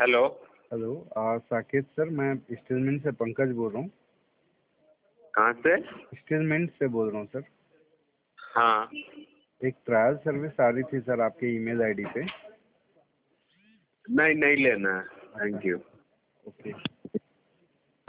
Hello. Hello Saket sir, मैं स्टेलमेंट से पंकज बोल रहा हूँ। कहाँ से? स्टेलमेंट से बोल रहा हूँ सर। हाँ। एक ट्रायल सर्विस आ रही थी सर आपके ईमेल आईडी पे। नहीं, नहीं लेना है, थैंक यू। ओके।